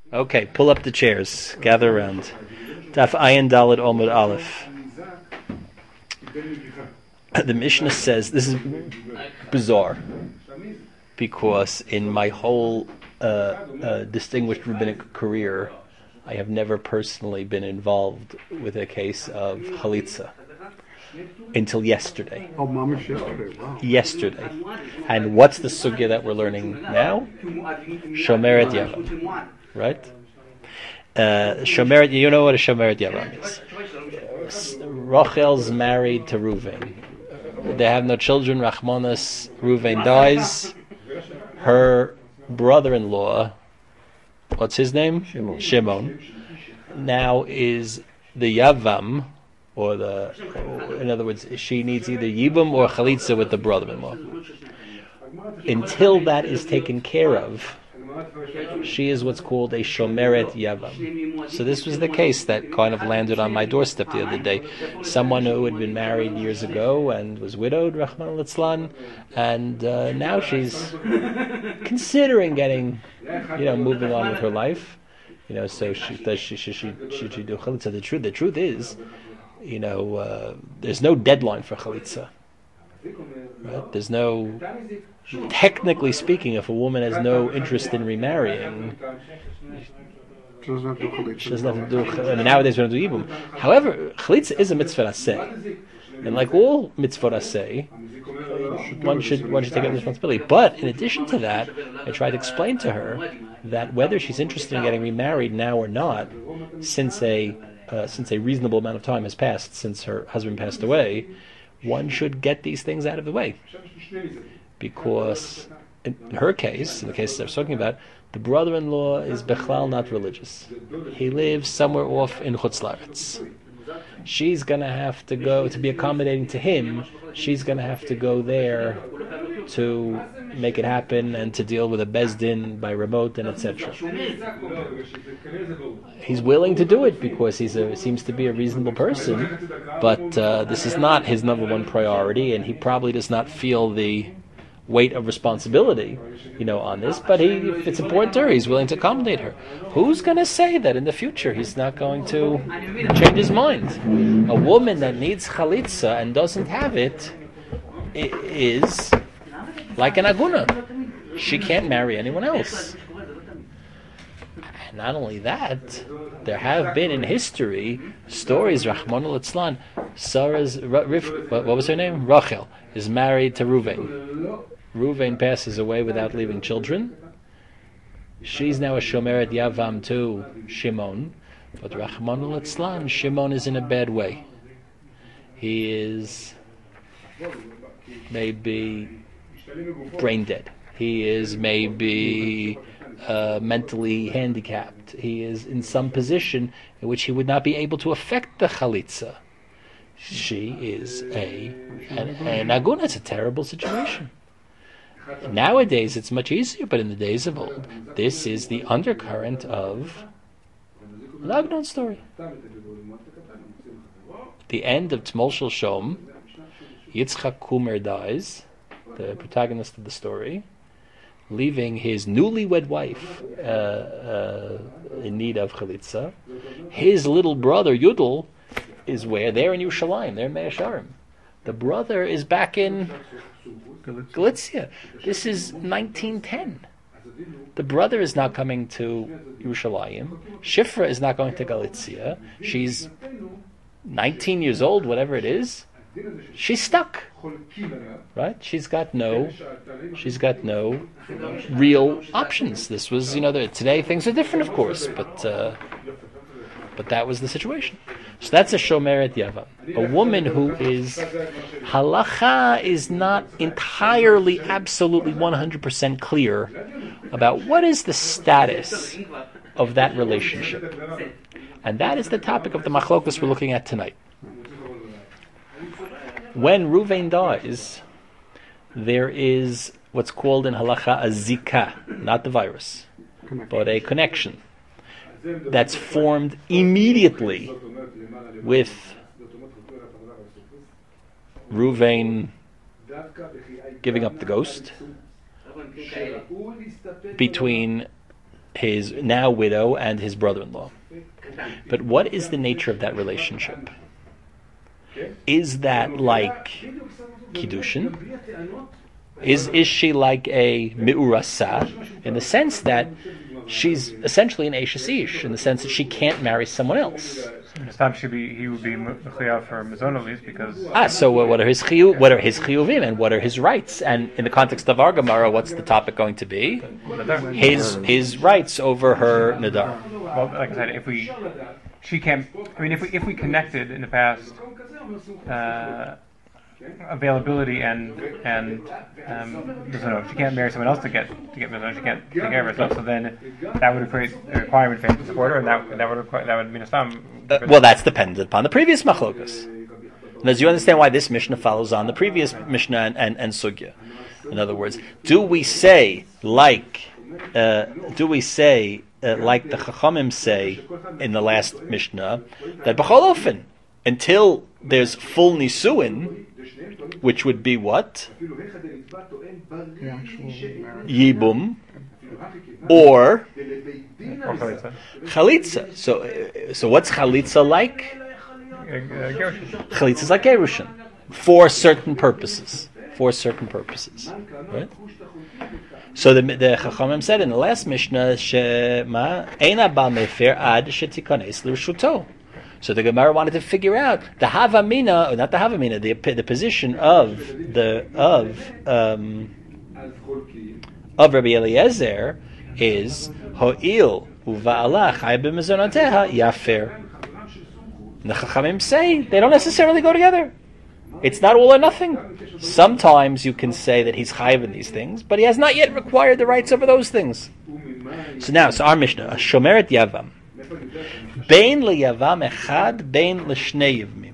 Okay, pull up the chairs. Gather around. Daf Ayin Dalet Omud Aleph. The Mishnah says, this is bizarre, because in my whole distinguished rabbinic career, I have never personally been involved with a case of Chalitza until yesterday. Oh, mamish yesterday, wow. Yesterday. And what's the sugya that we're learning now? Shomeret Yavam. Right? Shomeret, you know what a Shomeret Yavam is. Rachel's married to Reuven. They have no children. Rachmanas, Reuven dies. Her brother-in-law, what's his name? Shimon. Now is the Yavam, or in other words, she needs either Yibum or Chalitza with the brother-in-law. Until that is taken care of, she is what's called a Shomeret Yavam. So this was the case that kind of landed on my doorstep the other day. Someone who had been married years ago and was widowed, Rahman al-Itzlan, and now she's considering getting, moving on with her life. So should she do Chalitza? The truth is, there's no deadline for Chalitza. Right? There's no, technically speaking, if a woman has no interest in remarrying, She doesn't have to do Chalitza. she doesn't have to do. Nowadays we don't do Yibum. However, Chalitza is a mitzvah aseh, and like all mitzvah aseh, one should take up responsibility. But in addition to that, I tried to explain to her that whether she's interested in getting remarried now or not, since a reasonable amount of time has passed since her husband passed away, one should get these things out of the way. Because in her case, in the case I was talking about, the brother-in-law is bechlal not religious. He lives somewhere off in Chutz La'aretz. She's going to have to go, to be accommodating to him, she's going to have to go there to make it happen and to deal with a bezdin by remote and etc. He's willing to do it because seems to be a reasonable person, but this is not his number one priority, and he probably does not feel the weight of responsibility, on this, but if it's important to her, he's willing to accommodate her. Who's going to say that in the future he's not going to change his mind? A woman that needs chalitza and doesn't have it is like an aguna. She can't marry anyone else. And not only that, there have been in history stories, Rahman al-Itzlan, what was her name? Rachel is married to Reuven. Reuven passes away without leaving children. She's now a Shomeret Yavam to Shimon, but Rahman al-Itzlan, Shimon is in a bad way. He is maybe brain dead. He is maybe mentally handicapped. He is in some position in which he would not be able to affect the chalitza. She is an aguna. It's a terrible situation. Nowadays it's much easier, but in the days of old, this is the undercurrent of an Agnon story. The end of Tmol Shel Shom, Yitzchak Kumer dies, the protagonist of the story, leaving his newlywed wife in need of chalitza. His little brother Yudel is where? They're in Yerushalayim. They're in Mea Shearim. The brother is back in Galicia. This is 1910. The brother is not coming to Yerushalayim. Shifra is not going to Galicia. She's 19 years old, whatever it is. She's stuck, right? She's got no real options. This was, today things are different, of course, but that was the situation. So that's a Shomeret Yavam. A woman who is, halacha is not entirely, absolutely 100% clear about what is the status of that relationship. And that is the topic of the machlokas we're looking at tonight. When Reuven dies, there is what's called in halacha a zika, not the virus, but a connection that's formed immediately with Reuven giving up the ghost, between his now widow and his brother-in-law. But what is the nature of that relationship? Is that like Kiddushin? Is she like a Mi'urasa in the sense that she's essentially an Eshes Ish, in the sense that she can't marry someone else? This time he would be mechayav for mizon at least because. So what are his chiyuvim and what are his rights? And in the context of our Gemara, what's the topic going to be? His rights over her nadar. Well, like I said, if we connected in the past availability and if she can't marry someone else to get mizon, she can't take care of herself. So then that would create a requirement for him to support her, and that would mean a stam. Well, that's dependent upon the previous machlokas. Now, do you understand why this Mishnah follows on the previous Mishnah and Sugya? In other words, do we say like the Chachamim say in the last Mishnah that b'chol ofen, until there's full nisuin, which would be what? Yibum or chalitza. So what's chalitza like? Chalitza is like gerushin for certain purposes. Right? So the Chachamim said in the last Mishnah, Shema eina bal mefer ad shetikanes l'rshuto. So the Gemara wanted to figure out the havamina, or not the havamina, the position of Rabbi Eliezer is ho'il uva'ala chay b'mezonoteha yafer. The Chachamim say they don't necessarily go together. It's not all or nothing. Sometimes you can say that he's chayiv in these things, but he has not yet required the rights over those things. So our Mishnah, Shomeret Yavam. Bein liyavam echad, bein l'shnei yavmim.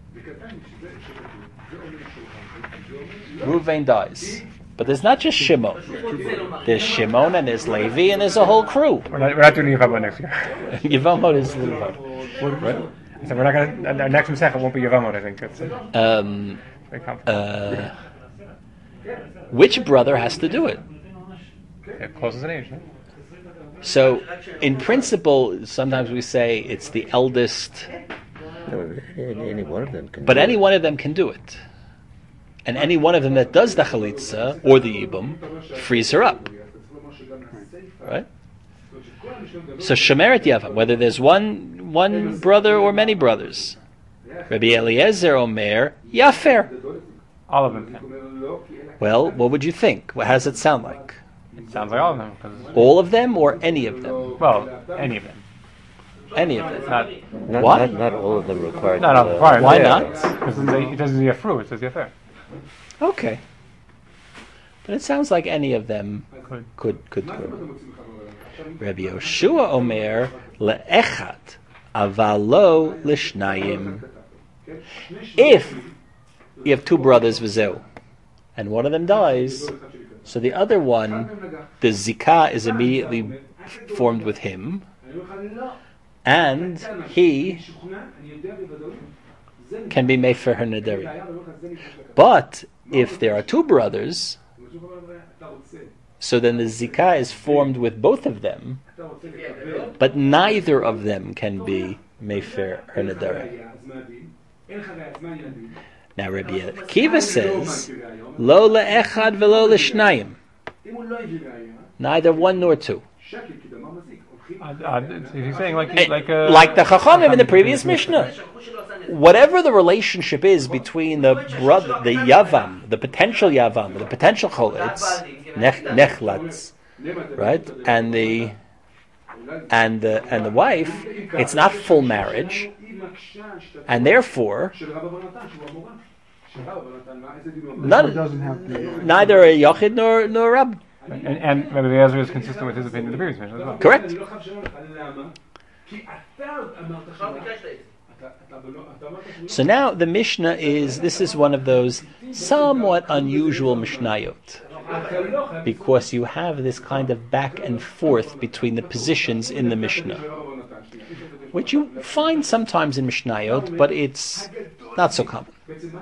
Reuven dies. But there's not just Shimon. There's Shimon and there's Levi and there's a whole crew. We're not doing Yavamot next year. Yavamot is Levi. Right? So we're not going to. Our next Masechah won't be Yavamot, I think. Which brother has to do it? Closest in age, no? So, in principle, sometimes we say it's the eldest. Any one of them can. But any one of them can do it, and any one of them that does the chalitza or the yibum frees her up. Right. So Shomeret Yavam, whether there's one brother or many brothers, Rabbi Eliezer Omer Yafer. All of them can. Well, what would you think? How does it sound like? It sounds like all of them. All of them or any of them? Well, any of them. Any of them. Not all of them required. Not required. Why not? Because it doesn't Yafru, it says Yafer. Okay. But it sounds like any of them could do it. Rabbi Yoshua Omer le'echad avalo l'shnayim. If you have two brothers v'zeu, and one of them dies, so the other one, the zikah is immediately formed with him, and he can be mefer her nedari. But if there are two brothers, so then the zikah is formed with both of them, but neither of them can be mefer her nedari. Now Rabbi Akiva says, Lo le'echad velo le'shnayim. Neither one nor two. He's saying like the Chachamim in the previous Mishnah. Whatever the relationship is between the brother, the Yavam, the potential Yavam, the potential Cholitz, Nechlatz, right, and the wife, it's not full marriage, and therefore neither a Yochid nor a Rab. And Rabbi Eliezer is consistent with his opinion in the previous Mishnah as well. Correct. So now the Mishnah this is one of those somewhat unusual Mishnayot, because you have this kind of back and forth between the positions in the Mishnah, which you find sometimes in Mishnayot, but it's not so common.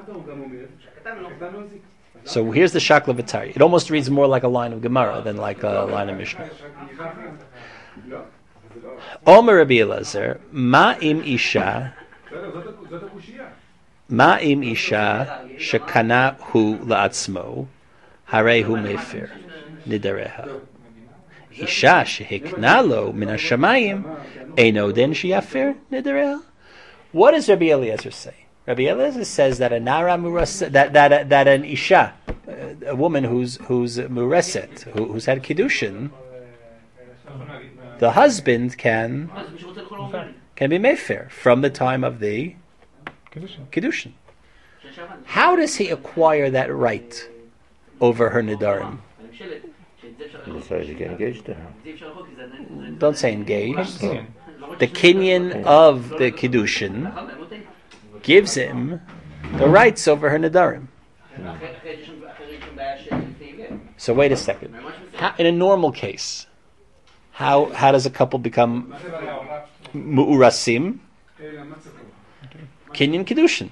So here's the Shakla V'Tari. It almost reads more like a line of Gemara than like a line of Mishnah. Omer Rabbi Elazar, ma'im isha shekana hu la'atzmo, harei hu mefer nidareha. Isha shehikna lo min hashamayim, eino den sheyafer nidareha. What does Rabbi Eliezer say? Rabbi Eliezer says that a nara muras, that an isha, a woman who's mureset, who's had kiddushin, the husband can be mefer from the time of the kiddushin. How does he acquire that right over her nidarim? Besides, you get engaged to her. Don't say engaged. The kinyan of the kiddushin gives him the rights over her nidarim. So wait a second. In a normal case, how does a couple become mu'urasim? Kinyan kiddushin.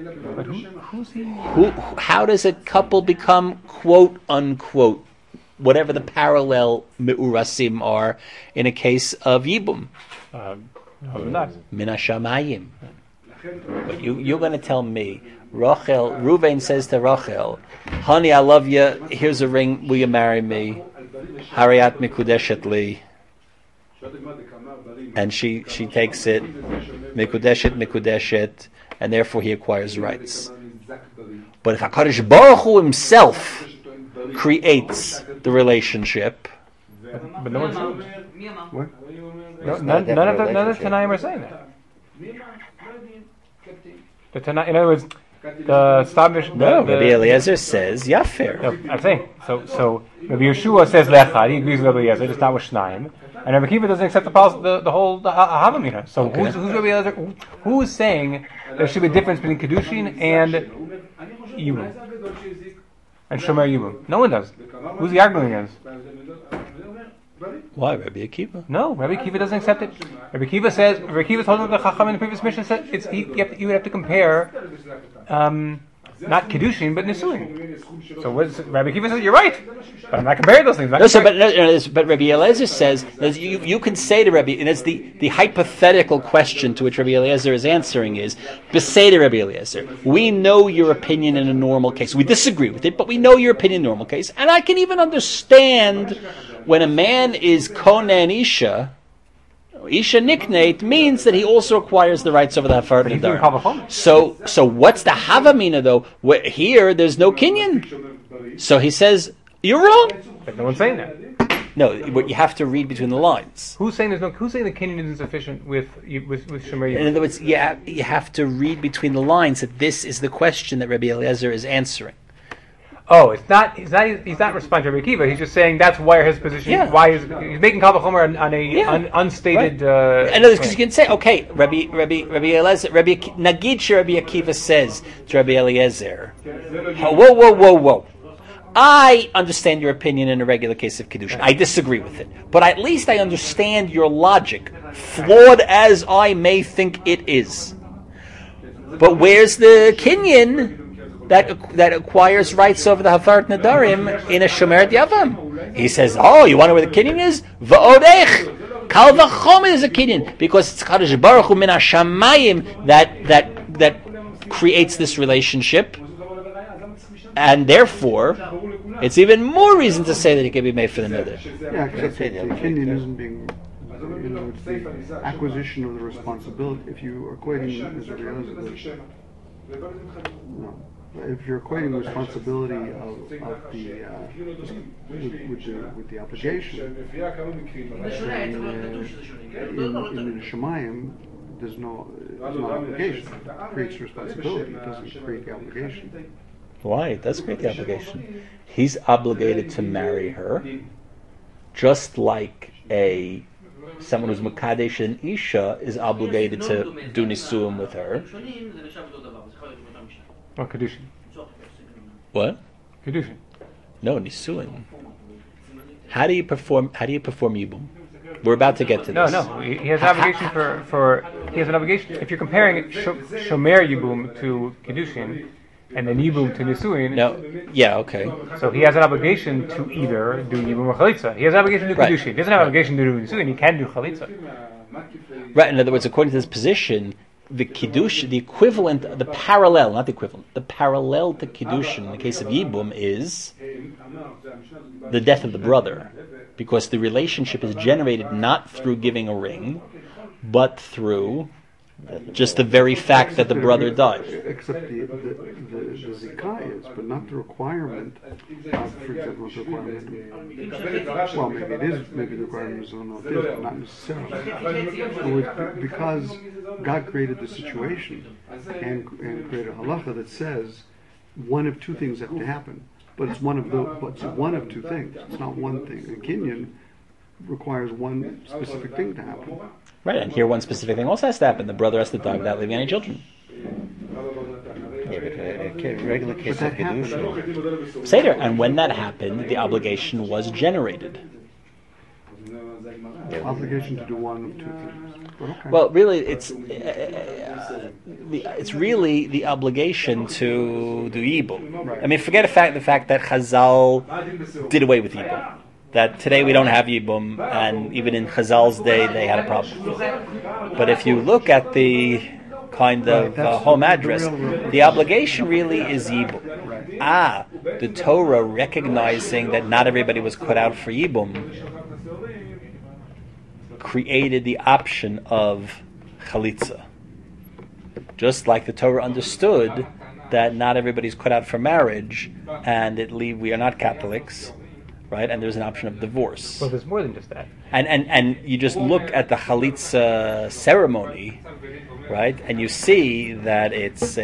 How does a couple become quote unquote whatever the parallel me'urasim are in a case of yibum? Min hashamayim. But you're going to tell me, Reuven says to Rachel, honey, I love you, here's a ring, will you marry me? Harayat mikudeshet li. And she takes it, mikudeshet, and therefore he acquires rights. But if HaKadosh Baruch Hu himself creates the relationship, But no one's What? none of the Tanaim are saying that. The Tanaim, in other words, the Stavish. no, Rabbi Eliezer says Yafer. No, I'm saying so. Rabbi Yeshua says Lechad. He agrees with Rabbi Eliezer. It's not with Shnaim. And Rabbi Kiva doesn't accept the whole Havamina. So Okay. who's Rabbi Eliezer? Who is saying there should be a difference between Kedushin and Yibum and Shomer Yibum? No one does. Who's he arguing against? Why, Rabbi Akiva? No, Rabbi Kiva doesn't accept it. Rabbi Kiva told him the Chacham in the previous mission said you would have to compare not Kedushin but Nisuin. So Rabbi Kiva says you're right, but I'm not comparing those things. But Rabbi Eliezer says that you can say to Rabbi, and it's the hypothetical question to which Rabbi Eliezer is answering is, say to Rabbi Eliezer, we know your opinion in a normal case. We disagree with it, but we know your opinion in a normal case, and I can even understand when a man is konen isha niknate means that he also acquires the rights over the hafar nidarim. So what's the havamina though? Here there's no kinyan. So he says you're wrong. But no one's saying that. No, but you have to read between the lines. Who's saying the kinyan isn't sufficient with Shomer Yibum? In other words, you have to read between the lines that this is the question that Rabbi Eliezer is answering. Oh, he's not responding to Rabbi Kiva. He's just saying that's why his position. Yeah. Why he's making Kal V'chomer on a unstated. Right. In other words, because you can say, okay, Rabbi Eliezer, Nagid Rabbi Akiva says to Rabbi Eliezer, whoa. I understand your opinion in a regular case of Kedushin. I disagree with it. But at least I understand your logic, flawed as I may think it is. But where's the Kinyan that acquires rights over the Hafart Nadarim in a Shomeret Yavam? He says, oh, you want to know where the Kinyan is? V'odech! Kal v'chomer is a Kinyan. Because it's Kadosh Baruch Hu min hashamayim that creates this relationship. And therefore, it's even more reason to say that it can be made for the Neder. Yeah, except the Kenyan isn't being, it's the acquisition of the responsibility. If you are equating as a reality, no. If you're equating the responsibility of the with the obligation, then in the Shemayim, there's no obligation. It creates responsibility. It doesn't create the obligation. Why? It does create the obligation. He's obligated to marry her, just like someone who's Makadesh and Isha is obligated to do Nisuim with her. Or Kedushin. What? Kedushin. No, Nisuim. How do you perform Yibum? We're about to get to No, this. he has an obligation he has an obligation. If you're comparing Shomer Yibum to Kedushin, and then Yibum to Nisuin. No, yeah, okay. So he has an obligation to either do Yibum or Chalitza. He has an obligation to do Right. Kedushin. He doesn't have an obligation to do Nisuin. He can do Chalitza. Right, in other words, according to this position, the Kiddush, the equivalent, the parallel, not the equivalent, the parallel to Kiddushin in the case of Yibum is the death of the brother, because the relationship is generated not through giving a ring, but through just the very fact that the brother died. Except the zikah is, but not the requirement of, for example, the requirement. Well, maybe it is, maybe the requirement is on this, but not necessarily. Because God created the situation and created a halacha that says one of two things have to happen, but it's one of two things. It's not one thing. A kinyan requires one specific thing to happen. Right, and here one specific thing also has to happen. The brother has to die without leaving any children. Yeah, but a regular case of Kedushin. Seder, and when that happened, the obligation was generated. Obligation to do one of two things. But okay. Well, really, it's really the obligation to do Yibum. Right. I mean, forget the fact that Chazal did away with Yibum. That today we don't have Yibum, and even in Chazal's day they had a problem. But if you look at the kind of home address, the obligation really is Yibum. The Torah recognizing that not everybody was cut out for Yibum created the option of Chalitza. Just like the Torah understood that not everybody's cut out for marriage, and we are not Catholics, right? And there's an option of divorce. Well, there's more than just that. And you just look at the Chalitza ceremony, right? And you see that it's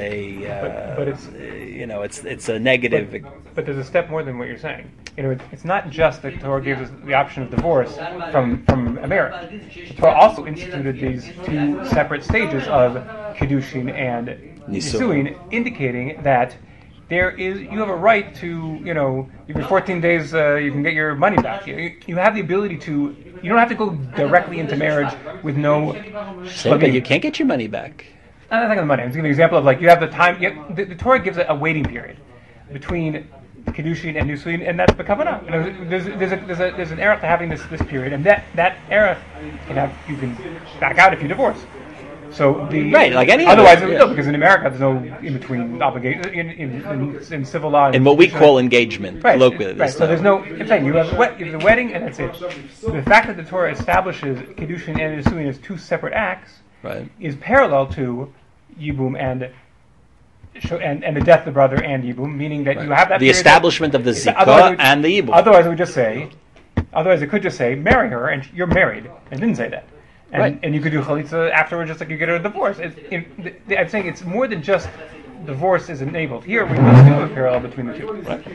it's a negative. But there's a step more than what you're saying. It's not just that the Torah gives us the option of divorce from a marriage. The Torah also instituted these two separate stages of Kiddushin and Nisuin, indicating that you have a right to, every 14 days you can get your money back. You have the ability to, you don't have to go directly into marriage with no... But you can't get your money back. I'm not talking about money. I'm just giving an example of you have the time, the Torah gives a waiting period between Kiddushin and Nisuin, and that's the Kavanah. There's an error to having this period, and that error you can back out if you divorce. So like any otherwise other, no, because in America there's no in between obligation in civil law. In what we call engagement, right? Colloquially, Right. So there's no. I'm saying you have the wedding and that's it. The fact that the Torah establishes Kiddushin and Nisuin as two separate acts, right, is parallel to Yibum and the death of the brother and Yibum, meaning that you have that the establishment of the Zikah and the Yibum. Otherwise, it could just say marry her and you're married, and it didn't say that. And you could do chalitza afterwards, just like you get a divorce. I'm saying it's more than just divorce is enabled. Here, we must do a parallel between the two.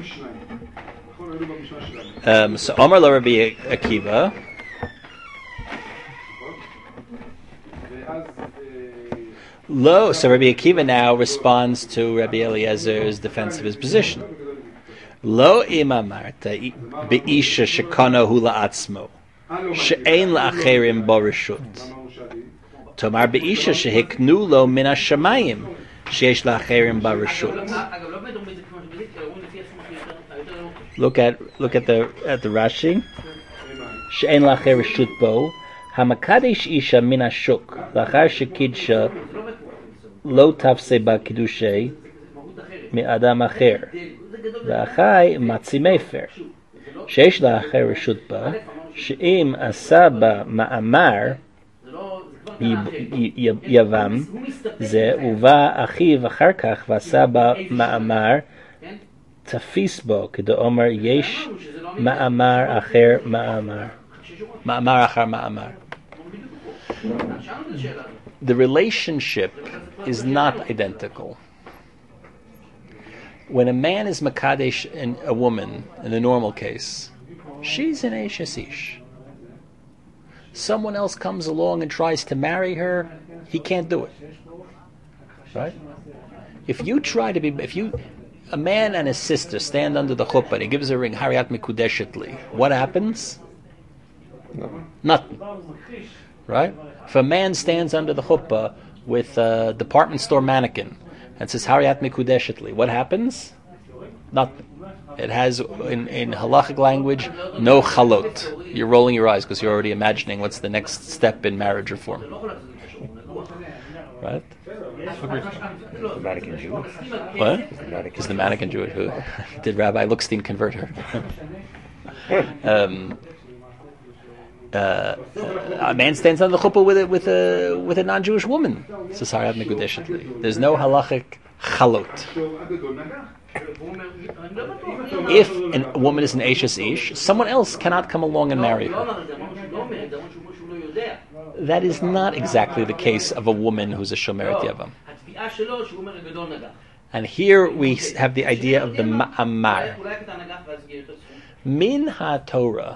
Right. So Omar la Rabbi Akiva. So Rabbi Akiva now responds to Rabbi Eliezer's defense of his position. Lo imamarta be'isha shekana hu la'atzmo. She'ein la'acherim bo reshut. Tomar be'isha shehiknu lo min hashamayim she'esh la'acherim bo reshut. Look at the Rashi. She'ein la'acher reshut bo hamakadesh isha min hashuk la'achar shekidsha lo tafse ba kiddushay mi adam acher va'achai matzi mefer she'esh la'acher reshut ba שאם עשה בה מאמר יבם זה ובא אחיו אחר כך ועשה בה מאמר תפיס בו כדאמר יש מאמר אחר מאמר אחר מאמר. The relationship is not identical. When a man is makadesh and a woman in the normal case, she's an Eishes Ish. Someone else comes along and tries to marry her, he can't do it. Right? If a man and his sister stand under the chuppah and he gives a ring, Hariyat Mikudeshetli, what happens? Nothing. Right? If a man stands under the chuppah with a department store mannequin and says Hariat Mikudeshetli. What happens? Nothing. It has, in halachic language, no chalot. You're rolling your eyes because you're already imagining what's the next step in marriage reform. Right? The Vatican Jewish. What? Is the mannequin Jewish? Who did Rabbi Lookstein convert her? A man stands on the chuppah with a non-Jewish woman. Says Hariat Mikudeshetli. There's no halachic chalot. If a woman is an Eishes Ish, someone else cannot come along and marry her. That is not exactly the case of a woman who's a Shomeret Yavam. And here we have the idea of the Ma'amar. Min HaTorah,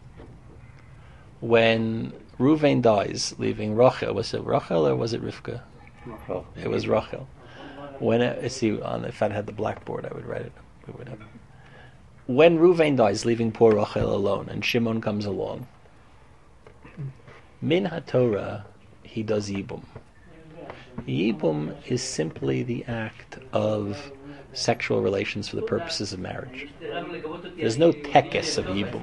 when Reuven dies, leaving Rachel, was it Rachel or was it Rivka? Rachel. It was Rachel. When if I had the blackboard, I would write it. We would have. When Reuven dies, leaving poor Rachel alone, and Shimon comes along, Min HaTorah, he does Yibum. Yibum is simply the act of sexual relations for the purposes of marriage. There's no tekes of Yibum.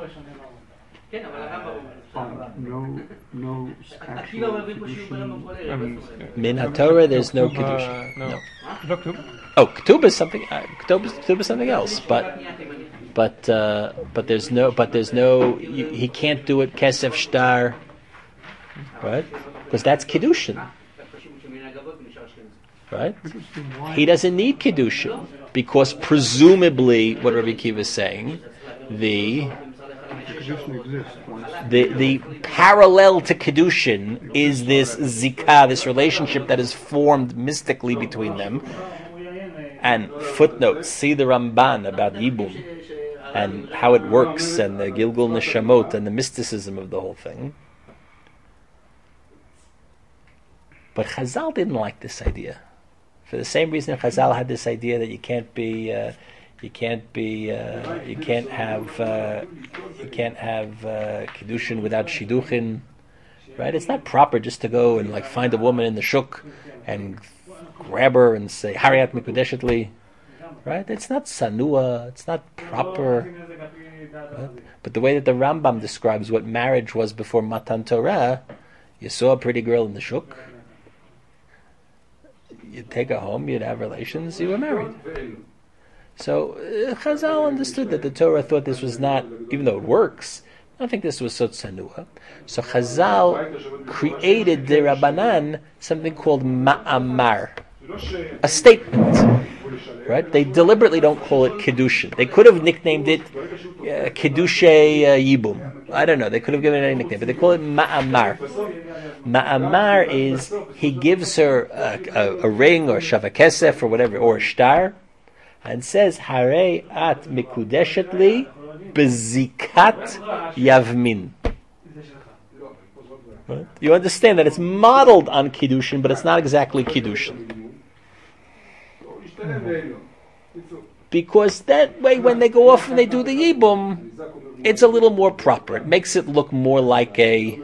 No actual kedushin. Min HaTorah, there's no kedushin. No. Oh, ketubah is something. Ketubah is something else. But there's no. He can't do it kesef shtar, right? Because that's kedushin, right? He doesn't need kedushin because presumably, what Rabbi Akiva is saying, the parallel to kedushin is this zikah, this relationship that is formed mystically between them. And footnotes, see the Ramban about Yibum and how it works, and the Gilgul Neshamot and the mysticism of the whole thing. But Chazal didn't like this idea, for the same reason Chazal had this idea that you can't have kedushin without shidduchin, right? It's not proper just to go and find a woman in the shuk and grab her and say Hariat Mikudeshetli, right? It's not sanua, it's not proper. Right? But the way that the Rambam describes what marriage was before Matan Torah, you saw a pretty girl in the shuk, you'd take her home, you'd have relations, you were married. So Chazal understood that the Torah thought this was not, even though it works, I don't think this was so tzanua. So Chazal created the Rabbanan something called ma'amar, a statement, right? They deliberately don't call it kedushin. They could have nicknamed it kedushay yibum. I don't know. They could have given it any nickname, but they call it ma'amar. Ma'amar is he gives her a ring or shavakesef or whatever, or a shtar, and says Harei at mikudeshetli bezikat yavmin. Right? You understand that it's modeled on Kiddushin, but it's not exactly Kiddushin. Because that way, when they go off and they do the Yibum, it's a little more proper. It makes it look more like a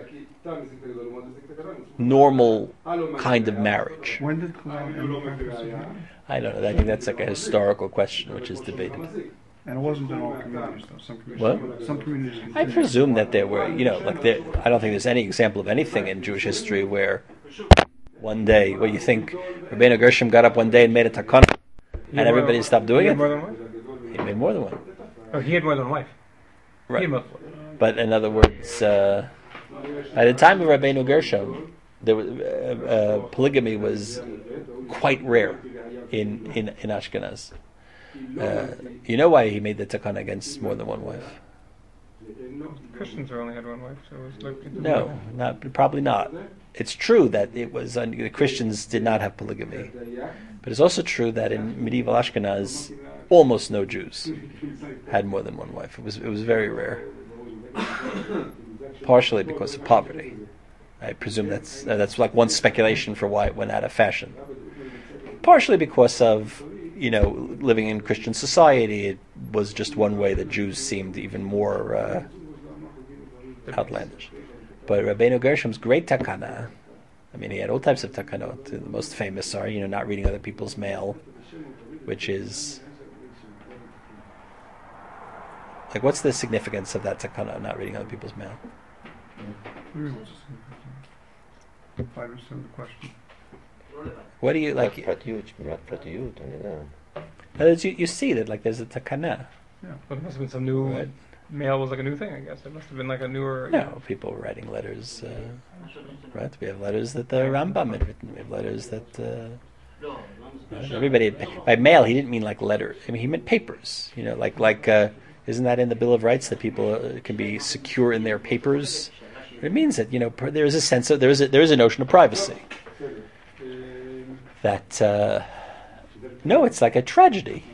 normal kind of marriage. When did Chazal end the practice of that? I don't know. I think that's like a historical question, which is debated. And it wasn't in all communities, though. Some communities. What? Some communities. I presume that there were, I don't think there's any example of anything in Jewish history where one day, you think Rabbeinu Gershom got up one day and made a takana, and everybody stopped doing it? He made more than one. Oh, he had more than one wife. Right. But in other words, at the time of Rabbeinu Gershom, there was, polygamy was quite rare in Ashkenaz. You know why he made the takana against more than one wife? Christians only had one wife, so it was No, probably not. It's true that it was the Christians did not have polygamy, but it's also true that in medieval Ashkenaz, almost no Jews had more than one wife. It was very rare, partially because of poverty. I presume that's like one speculation for why it went out of fashion. Partially because of living in Christian society, it was just one way that Jews seemed even more outlandish. But Rabbeinu Gershom's great takana I mean, he had all types of takanot. The most famous are, not reading other people's mail, which is like, what's the significance of that takana, not reading other people's mail? If I understand the question. What do you like? You see that, like, there's a takana. Yeah, but there must have been some new Right. mail was like a new thing, I guess. It must have been like a newer. No, people were writing letters, right? We have letters that the Rambam had written. We have letters that right? Everybody by mail. He didn't mean like letter. I mean, he meant papers. Isn't that in the Bill of Rights that people can be secure in their papers? It means that there is a sense of there is a notion of privacy. That no, it's like a tragedy.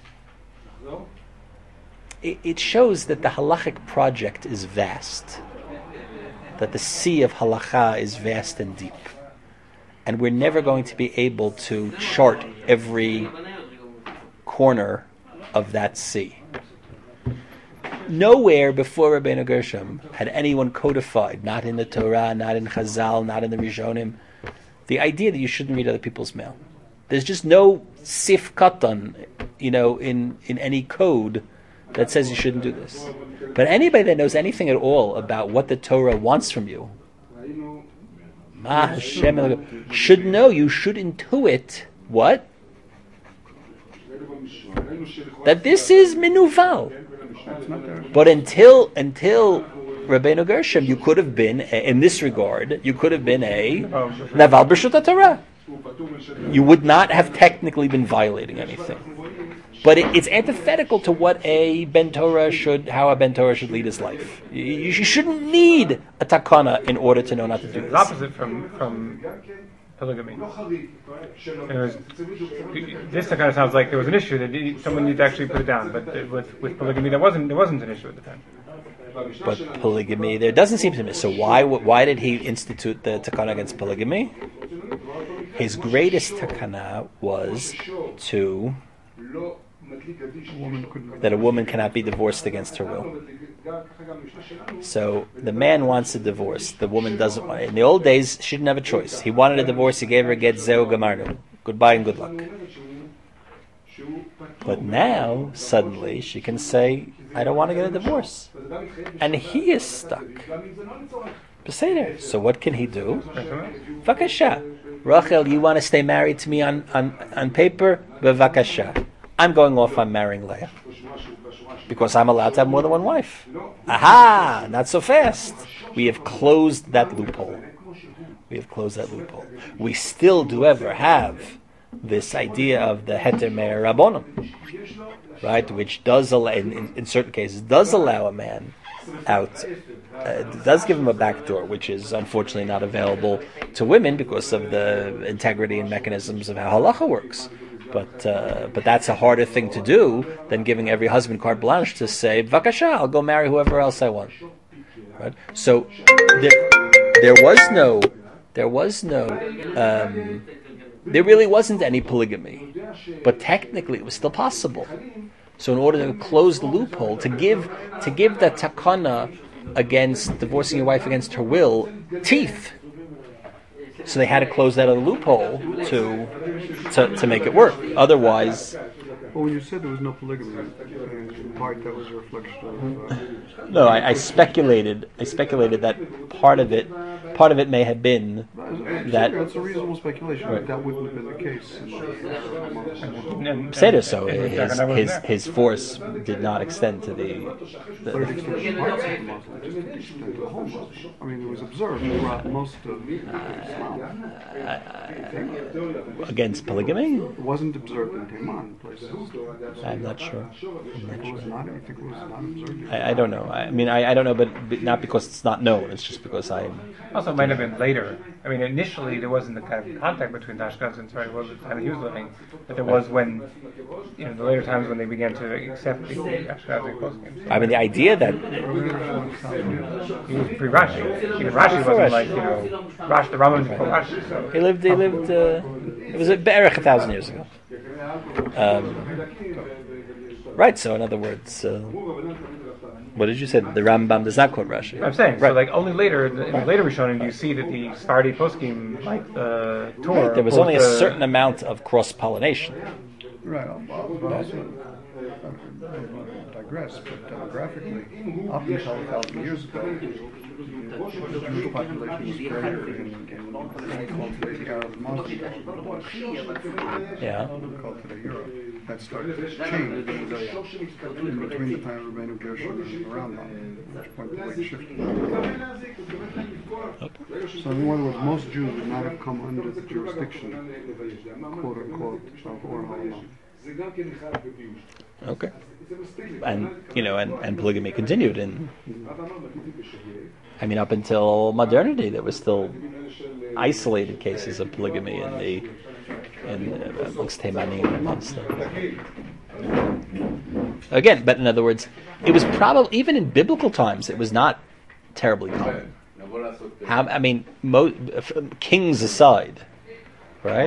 It shows that the halachic project is vast, that the sea of halacha is vast and deep, and we're never going to be able to chart every corner of that sea. Nowhere before Rabbeinu Gershom had anyone codified, not in the Torah, not in Chazal, not in the Rishonim, the idea that you shouldn't read other people's mail. There's just no sif katan, in any code that says you shouldn't do this. But anybody that knows anything at all about what the Torah wants from you, should know, you should intuit what? That this is minuval. But until Rabbeinu Gershom, you could have been, in this regard, you could have been a Naval B'Reshut HaTorah. You would not have technically been violating anything. But it's antithetical to what how a Ben Torah should lead his life. You shouldn't need a takana in order to know not to do this. It's opposite from polygamy. This kind of sounds like there was an issue that someone needed to actually put it down, but with polygamy there wasn't an issue at the time. But polygamy, there doesn't seem to be. So why did he institute the takana against polygamy? His greatest takana was that a woman cannot be divorced against her will. So the man wants a divorce. The woman doesn't want it. In the old days, she didn't have a choice. He wanted a divorce. He gave her a get zeu gamarnu. Goodbye and good luck. But now, suddenly, she can say, I don't want to get a divorce. And he is stuck. Beseder. So what can he do? Vakasha. Rachel, you want to stay married to me on paper? Bevakasha. I'm going off, I'm marrying Leah. Because I'm allowed to have more than one wife. Aha! Not so fast. We have closed that loophole. We still do ever have this idea of the heter me'er rabbonim, right? Which does allow, in certain cases, does allow a man out. Does give him a back door, which is unfortunately not available to women because of the integrity and mechanisms of how halacha works. But that's a harder thing to do than giving every husband carte blanche to say, "Vakasha, I'll go marry whoever else I want." Right? So there really wasn't any polygamy, but technically it was still possible. So in order to close the loophole, to give the takana against divorcing your wife against her will teeth. So they had to close that other loophole to make it work. Otherwise, well, when you said there was no polygamy, in part that was a reflection of. No, I speculated that part of it may have been that. That's a reasonable speculation, Right. but that wouldn't have been the case. So his force did not extend to But it extended to parts of the Muslim. It didn't extend to the whole Muslim. I mean, it was observed throughout most of Islam. Against polygamy? It wasn't observed in Tehran places. I'm not sure. It was not. I think it was not observed. I don't know. I mean, I don't know, but not because it's not known. It's just because Also, it might have been later. I mean, initially there wasn't the kind of contact between Ashkenaz and Sephardi. It was the time he was living, but there was when, the later times when they began to accept the Ashkenazi postscripts. I mean, the idea that He was pre-Rashi. Even Rashi wasn't like, Rashi, the Rambam before Rashi. So. he lived. It was Be'erech 1,000 years ago. Right. So, in other words. What did you say? The Rambam does not quote Rashi. I'm saying, Right. so like only later, in the later Rishonim, do you see that the Sephardi poskim, like the Torah, Right, there was both only a the- certain amount of cross-pollination. Right, but also, I digress, but demographically, up until 1,000 years ago, the Jewish population was greater in cultivating Arab and Muslim than Yeah. called today Europe. That started to change in between the time of Rabbeinu Gershon and Rambam, at which point the way shifted. So in other words, most Jews would not have come under the jurisdiction, quote unquote, of Or HaOlam. Okay. And and polygamy continued, and I mean up until modernity, there was still isolated cases of polygamy amongst Teimanim and amongst them. Again, but in other words, it was probably even in biblical times, it was not terribly common. I mean, kings aside, right?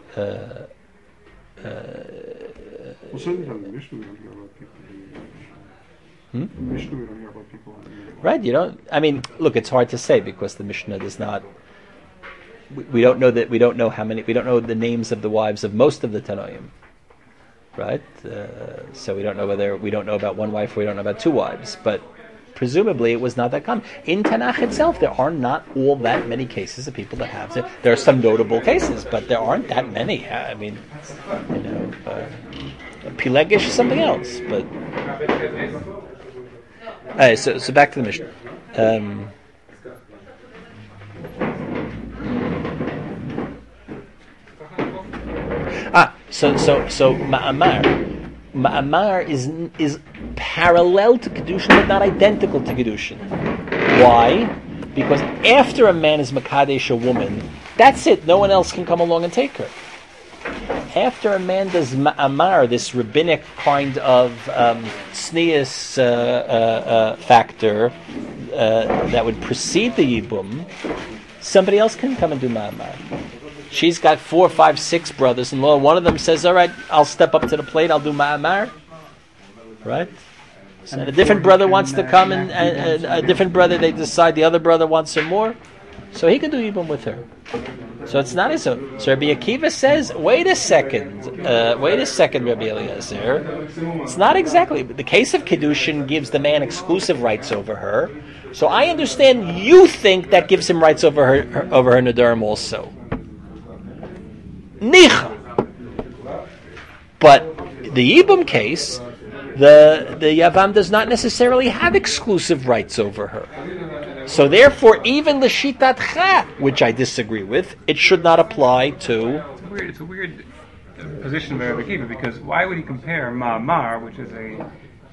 Well, certainly from the Mishnah we don't hear about people being Mishnah we don't hear about people Right, you don't. I mean, look, it's hard to say because the Mishnah does not. We don't know that. We don't know how many. We don't know the names of the wives of most of the Tanoim, right? So we don't know whether we don't know about one wife. Or we don't know about two wives, but presumably it was not that common. In Tanakh itself, there are not all that many cases of people that have it. There are some notable cases, but there aren't that many. I mean, Pilegish is something else, but. So back to the Mishnah. So Ma'amar is parallel to Kedushin, but not identical to Kedushin. Why? Because after a man is Makadesh a woman, that's it. No one else can come along and take her. After a man does Ma'amar, this rabbinic kind of tznius factor that would precede the Yibum, somebody else can come and do Ma'amar. She's got 4, 5, 6 brothers-in-law. One of them says, all right, I'll step up to the plate, I'll do Ma'amar. Right? And a different brother wants to come, and a different brother, they decide the other brother wants some more. So he can do Yibum with her. So it's not as so. So Rabbi Akiva says, wait a second, Rabbi Eliezer. It's not exactly. The case of Kedushin gives the man exclusive rights over her. So I understand you think that gives him rights over her Nadarim also. Nicha. But the Yibum case, the Yavam does not necessarily have exclusive rights over her. So therefore, even the Shitat Cha, which I disagree with, it should not apply to... It's a weird position by Rabbi Akiva, because why would he compare Ma'amar, which is a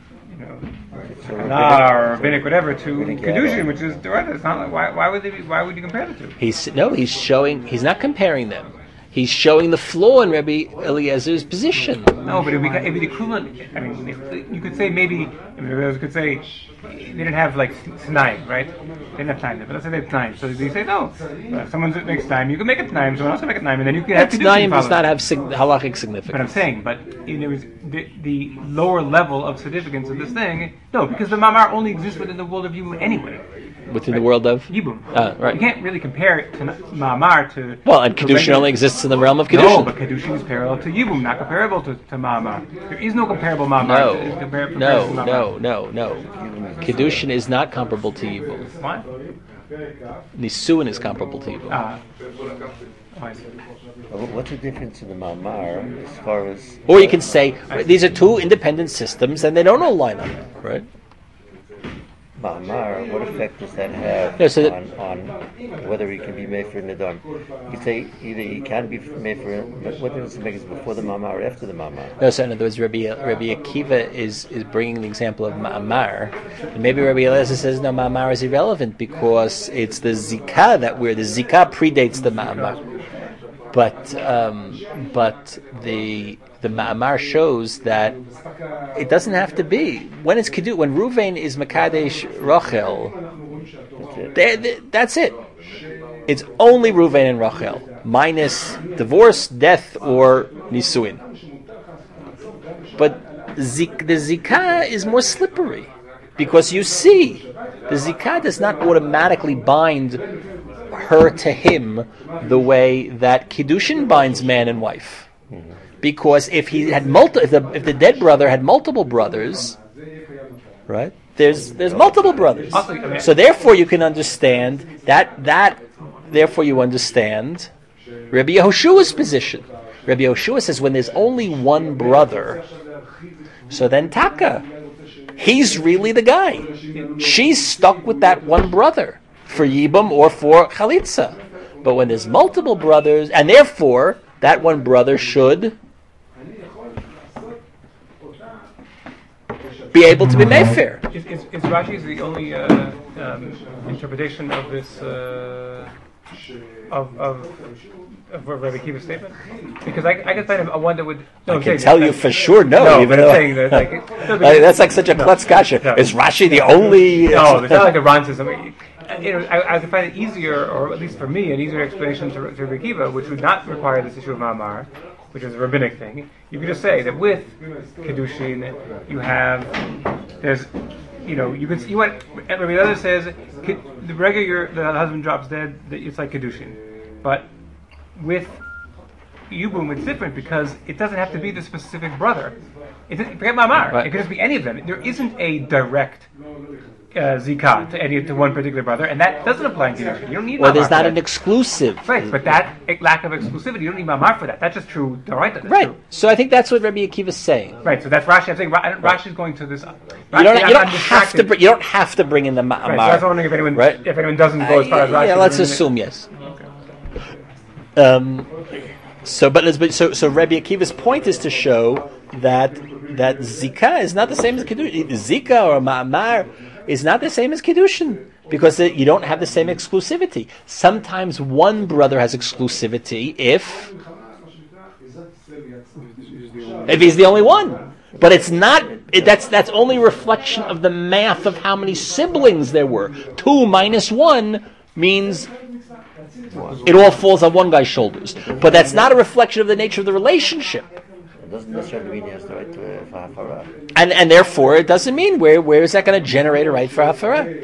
or rabbinic whatever, to Kedushin, which is direct? It's not like, why would you compare the two? He's not comparing them. He's showing the flaw in Rabbi Eliezer's position. No, but it'd be the equivalent. I mean, you could say maybe. Rabbi Eliezer could say they didn't have like Tnaim, right? They didn't have time, but let's say they have Tnaim. So they say no. If someone makes Tnaim, you can make a Tnaim. Someone else can make a Tnaim, and then you can have Kedushin. Tnaim does not have halachic significance. But I'm saying, there was the lower level of significance of this thing. No, because the Ma'amar only exists within the world of Yibum anyway. Within the world of Yibum. Right. You can't really compare it to Ma'amar to. Well, and Kedushin only exists in the realm of Kedushin. No, but Kedushin is parallel to Yibum, not comparable to Ma'amar. There is no comparable Ma'amar. No. Kedushin is not comparable to Yibum. What? Nisuin is comparable to Yibum. What's the difference in the Ma'amar as far as... Or you can say, these are two independent systems and they don't all line up, right? Ma'amar, what effect does that have on whether he can be made for Nidam? You say either he can be made for, but what difference does it make? Is it before the Ma'amar or after the Ma'amar? No, so in other words, Rabbi Akiva is bringing the example of Ma'amar. And maybe Rabbi Eliezer says, no, Ma'amar is irrelevant because it's the Zikah the Zikah predates the Ma'amar. But the Ma'amar shows that it doesn't have to be. When Ruvain is Makadesh Rachel, that's it. It's only Ruvain and Rachel, minus divorce, death, or Nisuin. But the Zikah is more slippery. Because you see, the zikah does not automatically bind her to him the way that kiddushin binds man and wife. Because if he had if the dead brother had multiple brothers, right? There's multiple brothers. So therefore, you can understand that. Therefore, you understand Rabbi Yehoshua's position. Rabbi Yehoshua says when there's only one brother, so then Taka, he's really the guy. She's stuck with that one brother for Yibum or for Chalitza. But when there's multiple brothers, and therefore that one brother should be able to be Mayfair. Is Rashi's the only interpretation of this of Rabbi Akiva's statement? Because I can find a one that would. No, I can tell you for sure no. No, even but I'm saying that that's like such a klutz kasha. No. Is Rashi the only? No, it's not like a Ron system. I could find it easier, or at least for me, an easier explanation to Rabbi Akiva, which would not require this issue of Ma'amar, which is a rabbinic thing. You could just say that with Kiddushin, you have, there's, what Rabbi Elazar says, the regular, the husband drops dead, it's like Kiddushin. But with Yibum, it's different because it doesn't have to be the specific brother. Forget Ma'amar. Right. It could just be any of them. There isn't a direct zikah to one particular brother, and that doesn't apply in Kiddushin. You don't need. Well, Ma'amar there's not for an that. exclusive. Right, but that lack of exclusivity, you don't need Ma'amar for that. That's just true. Right. Right. So I think that's what Rabbi Akiva is saying. Right. So that's Rashi. I'm saying Rashi's going to this. You don't have to bring in the Ma'amar. Right, so that's wondering if anyone doesn't go as far as Rashi. Yeah, let's assume yes. Okay. So Rabbi Akiva's point is to show that zikah is not the same as kiddushin. Zikah or ma'amar is not the same as kiddushin because you don't have the same exclusivity. Sometimes one brother has exclusivity if he's the only one. But it's not. That's only a reflection of the math of how many siblings there were. 2 minus 1 means it all falls on one guy's shoulders. But that's not a reflection of the nature of the relationship. It doesn't necessarily mean he has the right to hafara. And therefore, it doesn't mean where is that going to generate a right for hafara?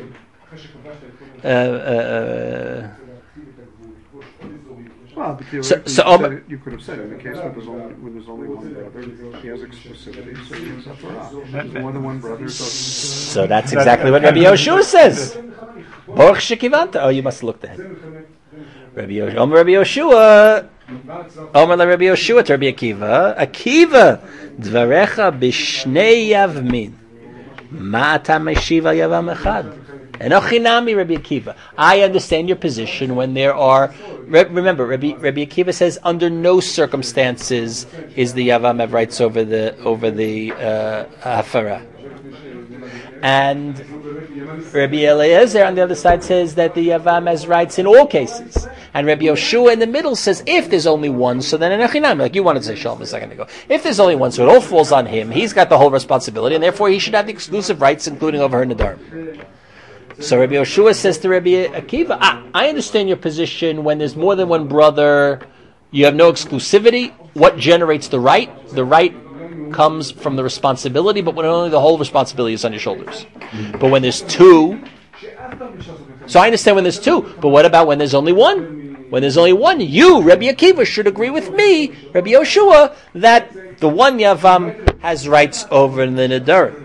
Well, but theoretically, you could have said in the case when there's only one brother, he has exclusivity, so he has hafara. There's more than one brother. So that's exactly what Rabbi Yehoshua says. Baruch shekivanta. Oh, you must have looked ahead. Rabbi Yehoshua. Omer la Rabbi Yehoshua to Rabbi Akiva. Akiva, dvarecha b'shnei yavmin. Ma ata meshiva yavam echad. Enochinami Rabbi Akiva. I understand your position when there are. Remember, Rabbi Akiva says under no circumstances is the yavam have rights over the hafara. And Rabbi Eliezer on the other side says that the Yavam has rights in all cases. And Rabbi Yehoshua in the middle says if there's only one, so then Enochinami, like you wanted to say Shalom a second ago. If there's only one, so it all falls on him. He's got the whole responsibility, and therefore he should have the exclusive rights, including over her Nadarim. So Rabbi Yehoshua says to Rabbi Akiva, I understand your position when there's more than one brother, you have no exclusivity. What generates the right? The right comes from the responsibility, but when only the whole responsibility is on your shoulders. But when there's two, so I understand when there's two, but what about when there's only one? When there's only one, you, Rabbi Akiva, should agree with me, Rabbi Yehoshua, that the one Yavam has rights over the Nadarim.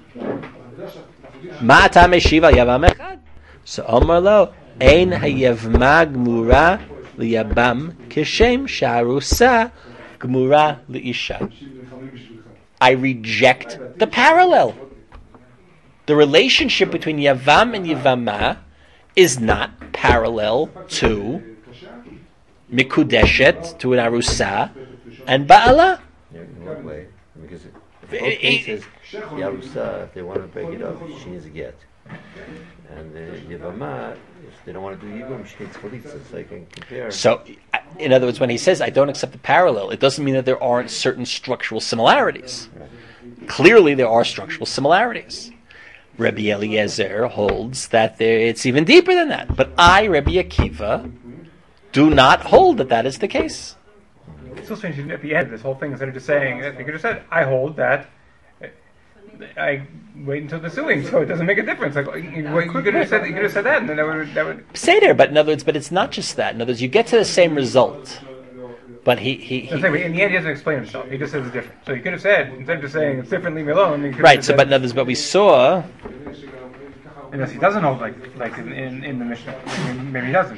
Ma'ata meshiva Yavam echad. So Omar lo, ein hayavma gmura liyabam kishem sha'arusa gmura liisha. I reject the parallel. The relationship between Yavam and Yavama is not parallel to Mikudeshet, to an Arusa, and Ba'ala. In what way? Because in both cases, Yarusa, if they want to break it up, she needs a get. And the Yavama, if they don't want to do Yibum, she needs Chalitza, so I can compare. So, in other words, when he says, I don't accept the parallel, it doesn't mean that there aren't certain structural similarities. Right. Clearly, there are structural similarities. Rabbi Eliezer holds that it's even deeper than that. But I, Rabbi Akiva, do not hold that is the case. It's so strange at the end of this whole thing, instead of just saying, they could have said, I hold that I wait until the suing, so it doesn't make a difference. Like you could have said that, and then that would. Seder, but in other words, but it's not just that. In other words, you get to the same result, but he In the end, he doesn't explain himself. He just says it's different. So he could have said, instead of just saying it's different, leave me alone. He could have right. So, said, but in other words, but we saw. unless he doesn't hold like in the Mishnah, maybe he doesn't.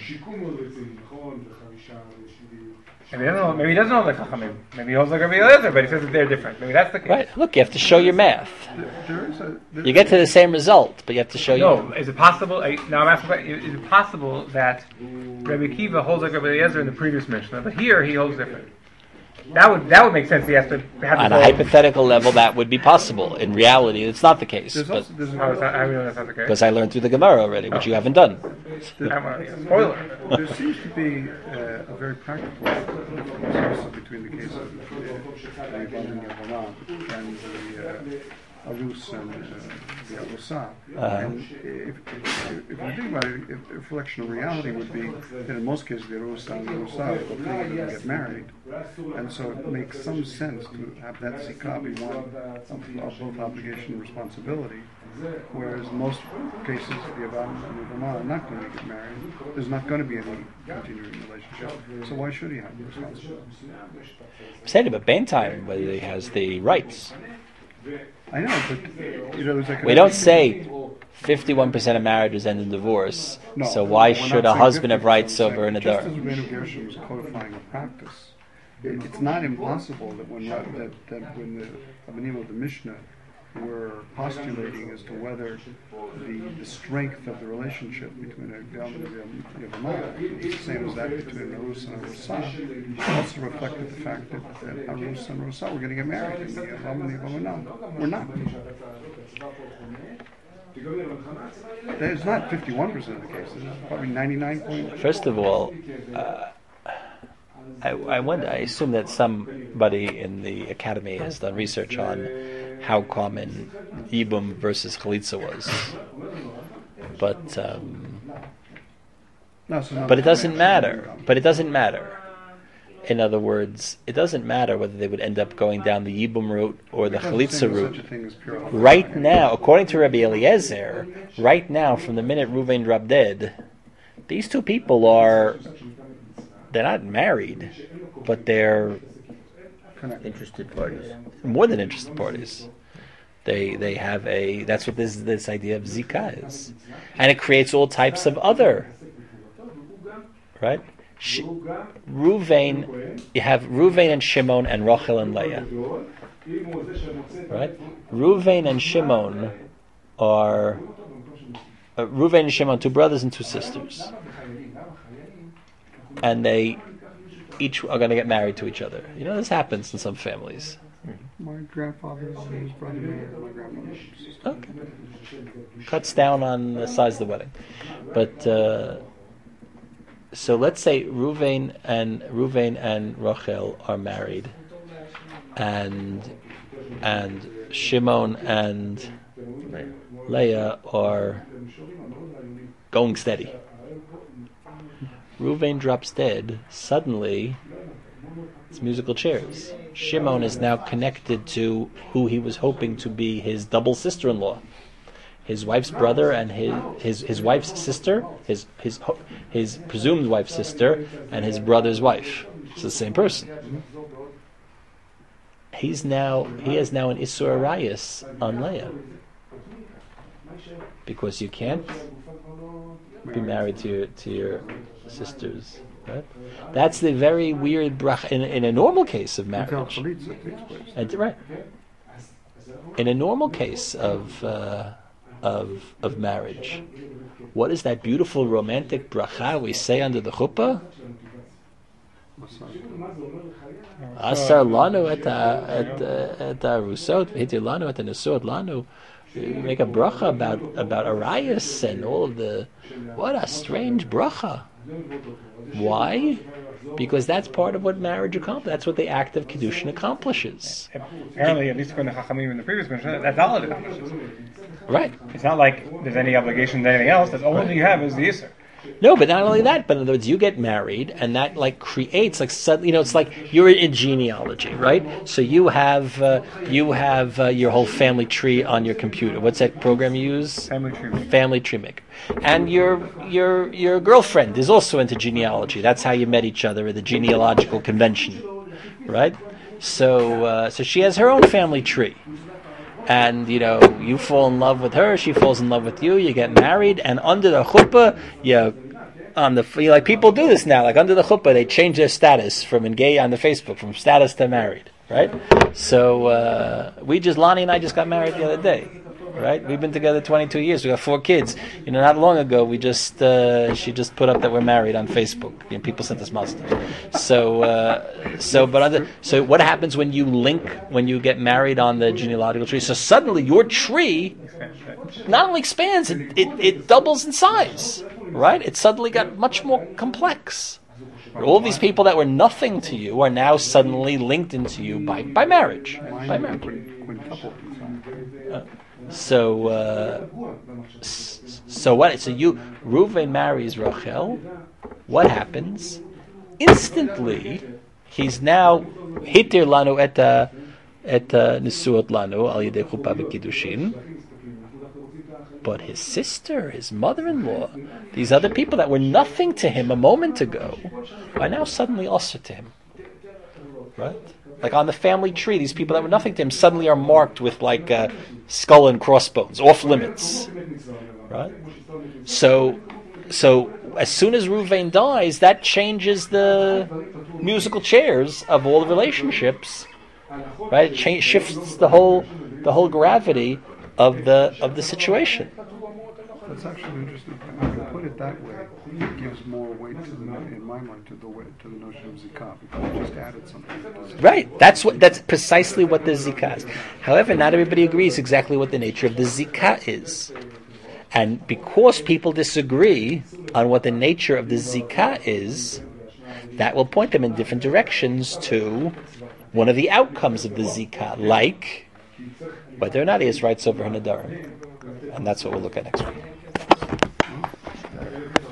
Maybe he doesn't hold like Chachamim. Maybe he holds like Rabbi Eliezer, but he says that they're different. Maybe that's the case. Right. Look, you have to show your math. You get to the same result, but you have to show your. No, is it possible? Now I'm asking, is it possible that Rabbi Akiva holds like Rabbi Eliezer in the previous Mishnah, but here he holds different? That would make sense. He has to have On a hypothetical level, that would be possible. In reality, it's not the case. How do you know that's not the case? Because I learned through the Gemara already, which you haven't done. Spoiler. There seems to be a very practical difference also between the case of the Yibam and Yavanah and the Arus and the Arusa. And if you think about it, a reflection of reality would be that in most cases the Arusa and the Arusa will get married. And so it makes some sense to have that zikah be one of both obligation and responsibility. Whereas in most cases, the Yavam and the Yavam are not going to get married. There's not going to be any continuing relationship. So why should he have the responsibility? Said but Bantime, whether he has the rights. I know, but there's like We don't say 51% of marriages end in divorce. No, so why we're should not a saying husband have 50%. rights over an Just adar? as Rabbeinu Gershon was codifying a practice, it's not impossible that when the Rabbanim of the Mishnah were postulating as to whether the strength of the relationship between a Gam and a Yavamah is the same as that between an Arus and a Rusa, also reflected the fact that Arus and Rusa were going to get married, and the Yavam and the Yavamah were not. It's not 51% of the cases, it's probably 99%. First of all, I wonder. I assume that somebody in the academy has done research on how common Yibum versus Chalitza was, but it doesn't matter. But it doesn't matter. In other words, it doesn't matter whether they would end up going down the Yibum route or the Chalitza route. Right now, according to Rabbi Eliezer, right now, from the minute Reuven dropped dead, these two people they're not married, but they're Interested parties. more than interested parties. They have that's what this idea of zikah is, and it creates all types of other, right? Reuven, you have Reuven and Shimon and Rachel and Leah, right? Reuven and Shimon are Reuven and Shimon, two brothers and two sisters, and they each are going to get married to each other. You know, this happens in some families. My grandfather and his brother married my grandmother's sister. Okay. Cuts down on the size of the wedding. But so let's say Reuven and Rachel are married, and Shimon and Leah are going steady. Reuven drops dead. Suddenly, it's musical chairs. Shimon is now connected to who he was hoping to be his double sister-in-law, his wife's brother and his wife's sister, his presumed wife's sister, and his brother's wife. It's the same person. He has now an Isur Arayis on Leah, because you can't be married to your sisters, right? That's the very weird bracha in a normal case of marriage. Right. In a normal case of marriage, what is that beautiful romantic bracha we say under the chuppah? Asar lanu et arusot, v'hitir lanu et nesot lanu. You make a bracha about Arayas and all of the. What a strange bracha. Why? Because that's part of what marriage accomplishes. That's what the act of Kiddushin accomplishes. Apparently, at least according to Chachamim in the previous Mishnah, that's all it accomplishes. Right. It's not like there's any obligation to anything else. That's the only thing you have is the Yisr. No, but not only that, but in other words, you get married, and that like creates like suddenly, it's like you're in genealogy, right? So you have your whole family tree on your computer. What's that program you use? Family tree maker. Family tree maker. And your girlfriend is also into genealogy. That's how you met each other at the genealogical convention, right? So she has her own family tree. And you fall in love with her, she falls in love with you, you get married, and under the chuppah, like people do this now, like under the chuppah, they change their status from engaged on the Facebook, from status to married, right? So Lonnie and I just got married the other day, right? We've been together 22 years. We got 4 kids. Not long ago, she just put up that we're married on Facebook. People sent us master. So what happens when you get married on the genealogical tree? So suddenly your tree not only expands, it doubles in size, right? It suddenly got much more complex. All these people that were nothing to you are now suddenly linked into you by marriage. By marriage. So what? So Reuven marries Rachel. What happens? Instantly, he's now hitir lanu et nisuot lanu al yedei chuppah v'kiddushin. But his sister, his mother-in-law, these other people that were nothing to him a moment ago, are now suddenly also to him. Right? Like on the family tree, these people that were nothing to him suddenly are marked with like skull and crossbones, off limits. Right? So as soon as Reuven dies, that changes the musical chairs of all the relationships. Right? It shifts the whole gravity of the situation. That's actually interesting. When you put it that way, it gives more weight in my mind to the notion of zikah, because you just added something. Right. That's precisely what the zikah is. However, not everybody agrees exactly what the nature of the zikah is. And because people disagree on what the nature of the zikah is, that will point them in different directions to one of the outcomes of the zikah, like whether or not he has rights over her nadarim. And that's what we'll look at next week.